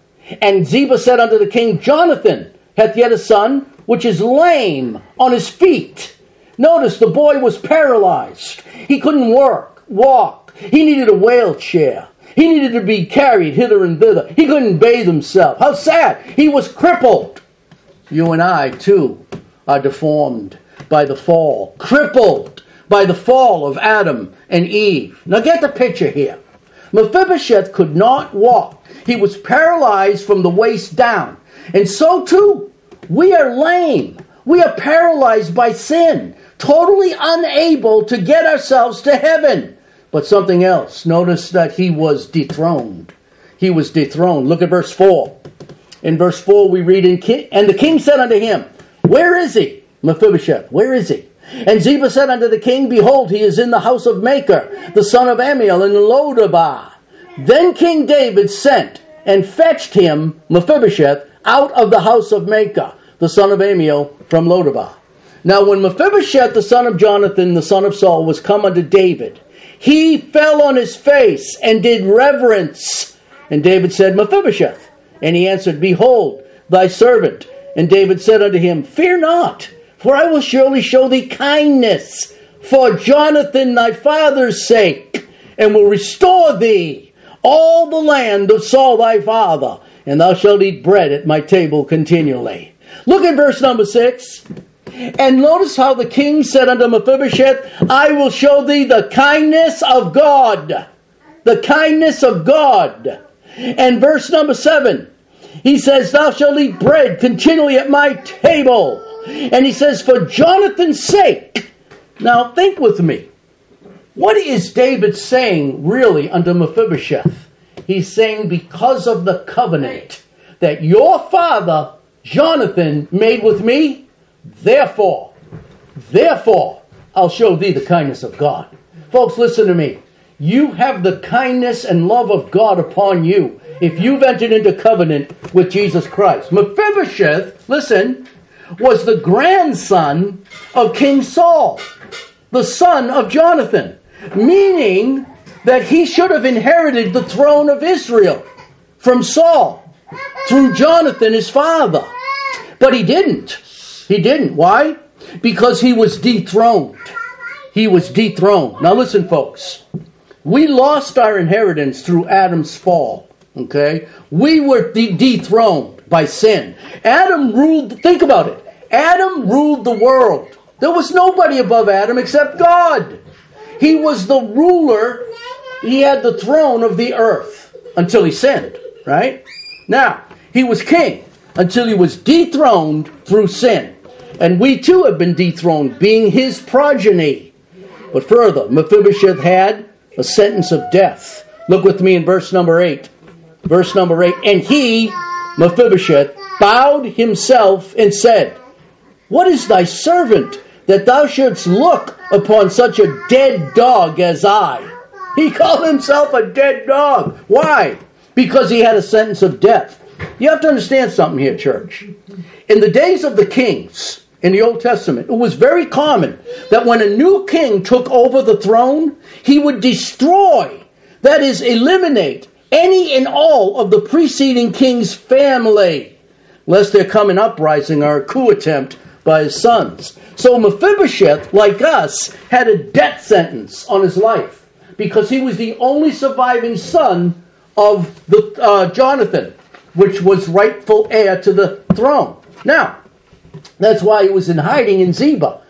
And Ziba said unto the king, Jonathan hath yet a son, which is lame on his feet. Notice the boy was paralyzed. He couldn't work, walk. He needed a wheelchair. He needed to be carried hither and thither. He couldn't bathe himself. How sad. He was crippled. You and I, too, are deformed by the fall. Crippled by the fall of Adam and Eve. Now get the picture here. Mephibosheth could not walk. He was paralyzed from the waist down. And so, too, we are lame. We are paralyzed by sin. Totally unable to get ourselves to heaven. But something else. Notice that he was dethroned. He was dethroned. Look at verse four. In verse four we read, in King, and the king said unto him, where is he? Mephibosheth, where is he? And Ziba said unto the king, behold, he is in the house of Machir, the son of Ammiel, in Lodabar. Then King David sent and fetched him, Mephibosheth, out of the house of Machir, the son of Ammiel, from Lodabar. Now when Mephibosheth, the son of Jonathan, the son of Saul, was come unto David, he fell on his face and did reverence. And David said, Mephibosheth. And he answered, behold, thy servant. And David said unto him, fear not, for I will surely show thee kindness for Jonathan thy father's sake, and will restore thee all the land of Saul thy father, and thou shalt eat bread at my table continually. Look at verse number six. And notice how the king said unto Mephibosheth, I will show thee the kindness of God. The kindness of God. And verse number seven, he says, thou shalt eat bread continually at my table. And he says, for Jonathan's sake. Now think with me. What is David saying really unto Mephibosheth? He's saying, because of the covenant that your father, Jonathan, made with me, Therefore, therefore, I'll show thee the kindness of God. Folks, listen to me. You have the kindness and love of God upon you if you've entered into covenant with Jesus Christ. Mephibosheth, listen, was the grandson of King Saul, the son of Jonathan, meaning that he should have inherited the throne of Israel from Saul through Jonathan, his father. But he didn't. He didn't. Why? Because he was dethroned. He was dethroned. Now listen, folks. We lost our inheritance through Adam's fall. Okay? We were de- dethroned by sin. Adam ruled, think about it. Adam ruled the world. There was nobody above Adam except God. He was the ruler. He had the throne of the earth until he sinned. Right? Now, he was king until he was dethroned through sin. And we too have been dethroned, being his progeny. But further, Mephibosheth had a sentence of death. Look with me in verse number eight. Verse number eight. And he, Mephibosheth, bowed himself and said, what is thy servant, that thou shouldst look upon such a dead dog as I? He called himself a dead dog. Why? Because he had a sentence of death. You have to understand something here, church. In the days of the kings, in the Old Testament, it was very common that when a new king took over the throne, he would destroy, that is, eliminate, any and all of the preceding king's family, lest there come an uprising or a coup attempt by his sons. So Mephibosheth, like us, had a death sentence on his life because he was the only surviving son of the uh, Jonathan, which was rightful heir to the throne. Now, that's why he was in hiding in Ziba.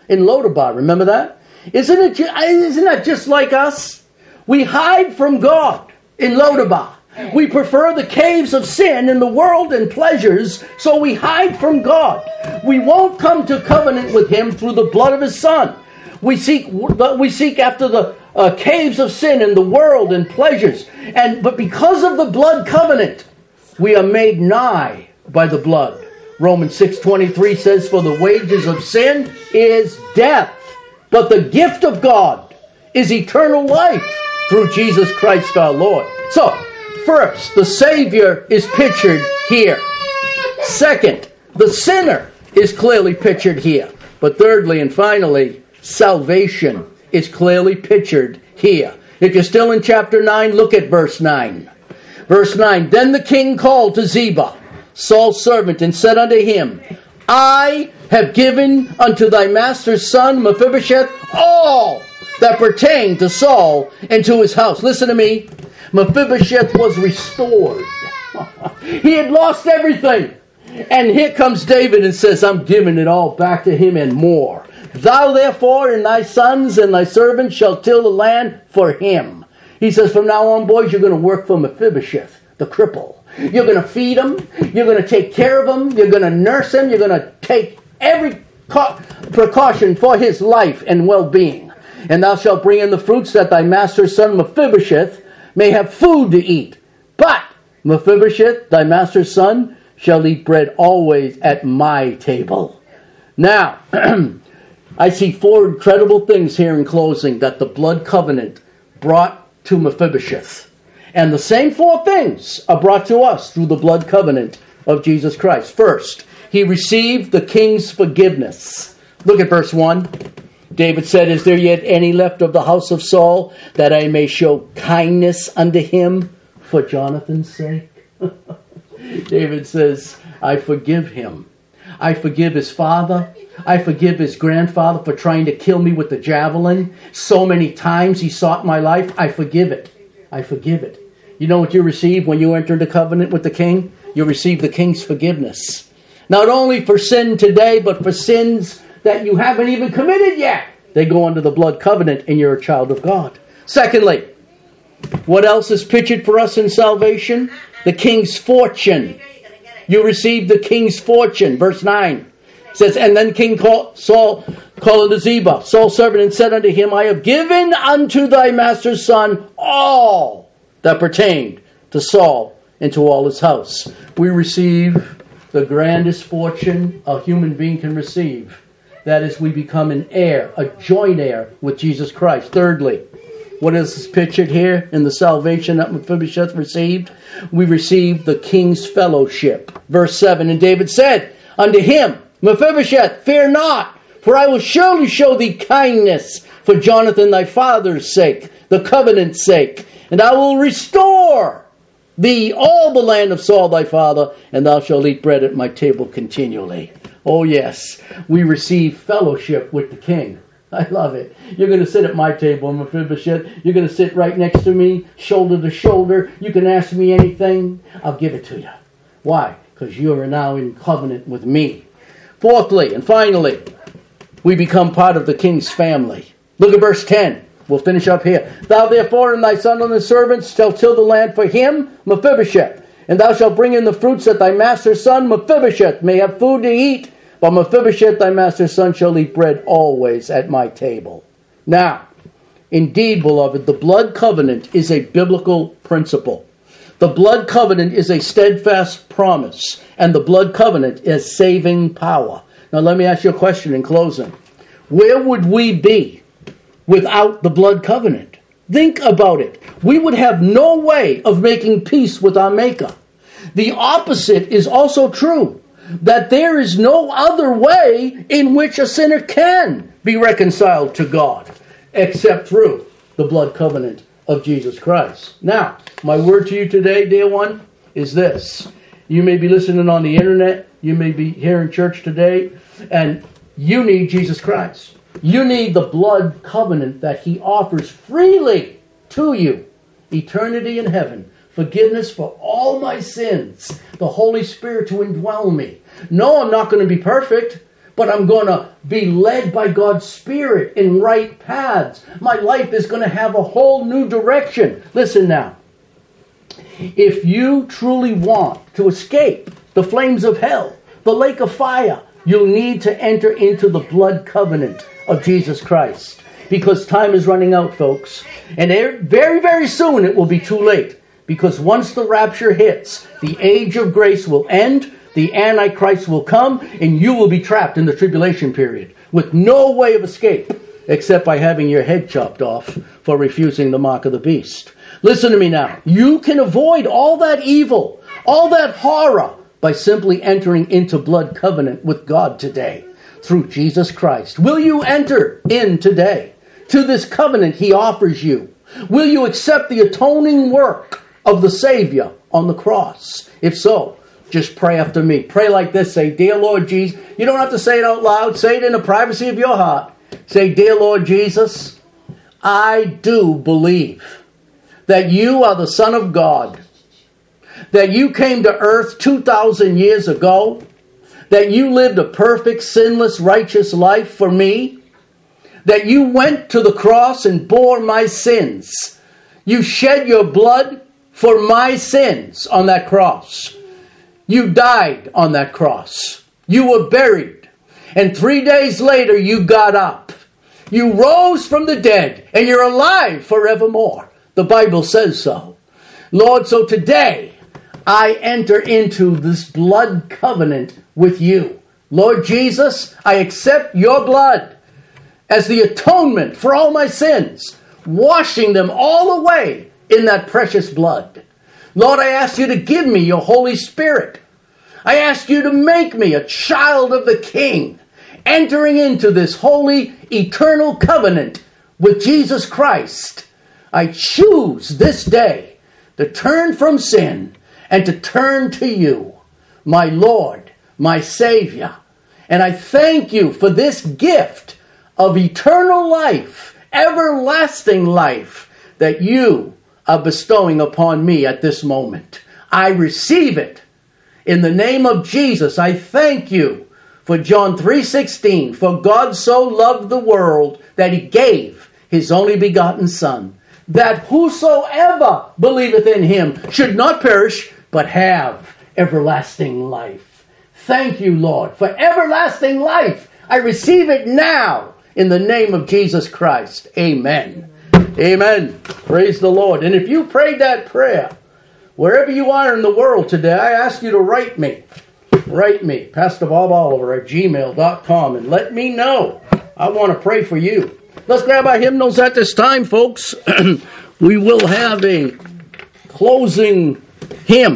in Lodabar. Remember that? Isn't it? ju- Isn't that just like us? We hide from God in Lodabar. We prefer the caves of sin in the world and pleasures, so we hide from God. We won't come to covenant with Him through the blood of His Son. We seek we seek after the uh, caves of sin in the world and pleasures, and but because of the blood covenant, we are made nigh by the blood. Romans six twenty-three says, "For the wages of sin is death, but the gift of God is eternal life through Jesus Christ our Lord." So, first, the Savior is pictured here. Second, the sinner is clearly pictured here. But thirdly and finally, salvation is clearly pictured here. If you're still in chapter nine, look at verse nine. Verse nine, "Then the king called to Ziba, Saul's servant, and said unto him, I have given unto thy master's son Mephibosheth all that pertained to Saul and to his house." Listen to me. Mephibosheth was restored. He had lost everything. And here comes David and says, "I'm giving it all back to him and more. Thou therefore and thy sons and thy servants shall till the land for him." He says, from now on, boys, you're going to work for Mephibosheth, the cripple. You're going to feed him. You're going to take care of him. You're going to nurse him. You're going to take every co- precaution for his life and well-being. "And thou shalt bring in the fruits that thy master's son Mephibosheth may have food to eat. But Mephibosheth, thy master's son, shall eat bread always at my table." Now, I see four incredible things here in closing that the blood covenant brought to Mephibosheth. And the same four things are brought to us through the blood covenant of Jesus Christ. First, he received the king's forgiveness. Look at verse one. David said, "Is there yet any left of the house of Saul, that I may show kindness unto him for Jonathan's sake?" David says, I forgive him. I forgive his father. I forgive his grandfather for trying to kill me with the javelin. So many times he sought my life. I forgive it. I forgive it. You know what you receive when you enter the covenant with the king? You receive the king's forgiveness. Not only for sin today, but for sins that you haven't even committed yet. They go under the blood covenant and you're a child of God. Secondly, what else is pictured for us in salvation? The king's fortune. You receive the king's fortune. Verse nine says, "And then King Saul called unto Ziba, Saul's servant, and said unto him, I have given unto thy master's son all that pertained to Saul and to all his house." We receive the grandest fortune a human being can receive. That is, we become an heir, a joint heir with Jesus Christ. Thirdly, what is pictured here in the salvation that Mephibosheth received? We receive the king's fellowship. Verse seven, "And David said unto him, Mephibosheth, fear not, for I will surely show thee kindness for Jonathan thy father's sake, the covenant's sake, and I will restore thee all the land of Saul thy father, and thou shalt eat bread at my table continually." Oh yes, we receive fellowship with the king. I love it. You're going to sit at my table, Mephibosheth. You're going to sit right next to me, shoulder to shoulder. You can ask me anything. I'll give it to you. Why? Because you are now in covenant with me. Fourthly and finally, we become part of the king's family. Look at verse ten. We'll finish up here. "Thou therefore and thy son and his servants shall till the land for him, Mephibosheth. And thou shalt bring in the fruits that thy master's son Mephibosheth may have food to eat. But Mephibosheth, thy master's son, shall eat bread always at my table." Now, indeed, beloved, the blood covenant is a biblical principle. The blood covenant is a steadfast promise. And the blood covenant is saving power. Now, let me ask you a question in closing. Where would we be without the blood covenant? Think about it. We would have no way of making peace with our Maker. The opposite is also true. That there is no other way in which a sinner can be reconciled to God except through the blood covenant of Jesus Christ. Now, my word to you today, dear one, is this. You may be listening on the internet. You may be here in church today, and you need Jesus Christ. You need the blood covenant that he offers freely to you. Eternity in heaven. Forgiveness for all my sins. The Holy Spirit to indwell me. No, I'm not going to be perfect, but I'm going to be led by God's Spirit in right paths. My life is going to have a whole new direction. Listen now. If you truly want to escape the flames of hell, the lake of fire, you'll need to enter into the blood covenant of Jesus Christ. Because time is running out, folks. And very, very soon it will be too late. Because once the rapture hits, the age of grace will end, the Antichrist will come, and you will be trapped in the tribulation period with no way of escape except by having your head chopped off for refusing the mark of the beast. Listen to me now. You can avoid all that evil, all that horror, by simply entering into blood covenant with God today through Jesus Christ. Will you enter in today to this covenant he offers you? Will you accept the atoning work of the Savior on the cross? If so, just pray after me. Pray like this. Say, Dear Lord Jesus. You don't have to say it out loud. Say it in the privacy of your heart. Say, Dear Lord Jesus, I do believe that you are the Son of God, that you came to earth two thousand years ago, that you lived a perfect, sinless, righteous life for me, that you went to the cross and bore my sins. You shed your blood for my sins on that cross. You died on that cross. You were buried. And three days later, you got up. You rose from the dead, and you're alive forevermore. The Bible says so. Lord, so today, I enter into this blood covenant with you. Lord Jesus, I accept your blood as the atonement for all my sins, washing them all away in that precious blood. Lord, I ask you to give me your Holy Spirit. I ask you to make me a child of the King, entering into this holy, eternal covenant with Jesus Christ. I choose this day to turn from sin and to turn to you, my Lord, my Savior. And I thank you for this gift of eternal life, everlasting life, that you are bestowing upon me at this moment. I receive it. In the name of Jesus, I thank you for John three sixteen. For God so loved the world that he gave his only begotten Son, that whosoever believeth in him should not perish, but have everlasting life. Thank you, Lord, for everlasting life. I receive it now in the name of Jesus Christ. Amen. Amen. Praise the Lord. And if you prayed that prayer, wherever you are in the world today, I ask you to write me. Write me, Pastor Bob Oliver at gmail dot com, and let me know. I want to pray for you. Let's grab our hymnals at this time, folks. We will have a closing hymn.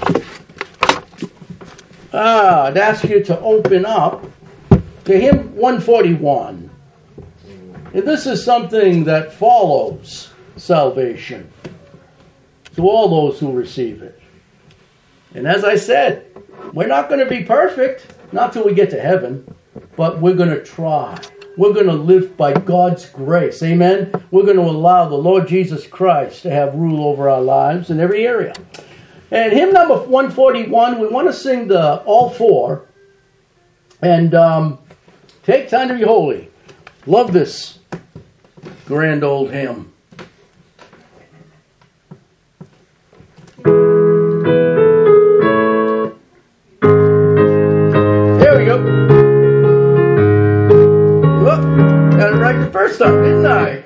Ah, I'd ask you to open up to hymn one forty-one. And this is something that follows salvation to all those who receive it. And as I said, we're not going to be perfect, not till we get to heaven, but we're going to try. We're going to live by God's grace. Amen? We're going to allow the Lord Jesus Christ to have rule over our lives in every area. And hymn number one forty-one, we want to sing the all four. And um, take time to be holy. Love this grand old hymn. There we go. Whoop, got it right the first time, didn't I?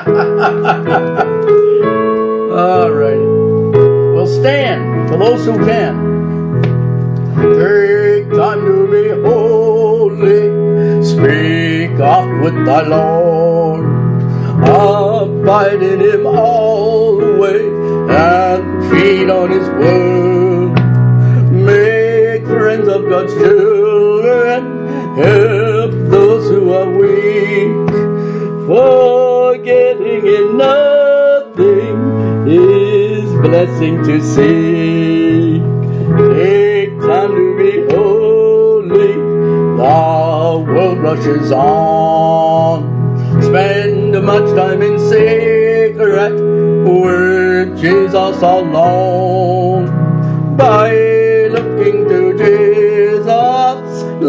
All right. We'll stand for those who can. Take time to be holy. Speak oft with thy Lord. Abide in him always and feed on his word. Make friends of God's children. Help those who are weak. Forgetting in nothing his blessing to seek. Take time to be holy. The world rushes on. Spend much time in secret with Jesus alone. By looking to Jesus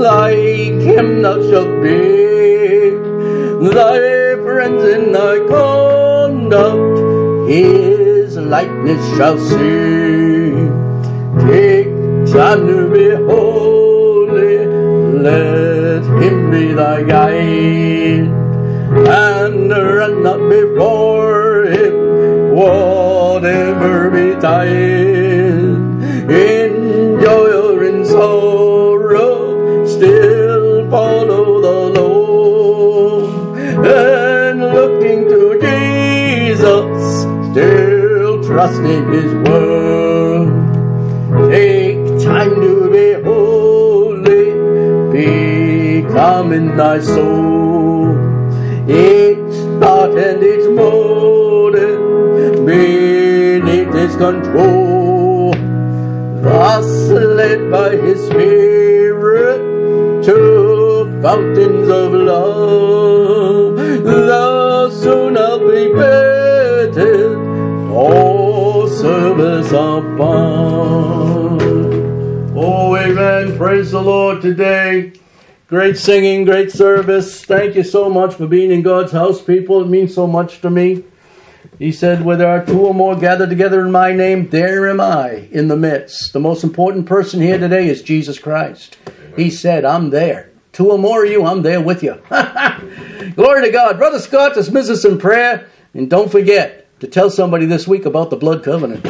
like him thou shalt be. Thy friends in thy conduct his likeness shall see. Take time to be holy, let him be thy guide, and run not before him, whatever betide. In joy or in sorrow, still follow the Lord, and looking to Jesus, still trust in his word. Take time to be holy, become in thy soul, each thought and each motive beneath his control, thus led by his spirit to fountains of love, thou soon I'll be fitted for service above. Oh, amen. Praise the Lord today. Great singing, great service. Thank you so much for being in God's house, people. It means so much to me. He said, where there are two or more gathered together in my name, there am I in the midst. The most important person here today is Jesus Christ. Amen. He said, I'm there. Two or more of you, I'm there with you. Glory to God. Brother Scott, dismiss us in prayer. And don't forget to tell somebody this week about the blood covenant.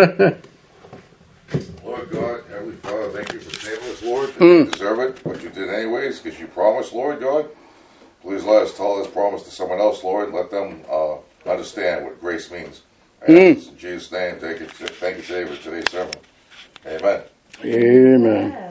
Lord God, Heavenly Father, thank you for saving us, Lord. Mm. You deserve it, but you did anyways, because you promised, Lord God. Please let us tell this promise to someone else, Lord. Let them uh, understand what grace means. And Mm. in Jesus' name, thank you, thank you today for today's sermon. Amen. Amen.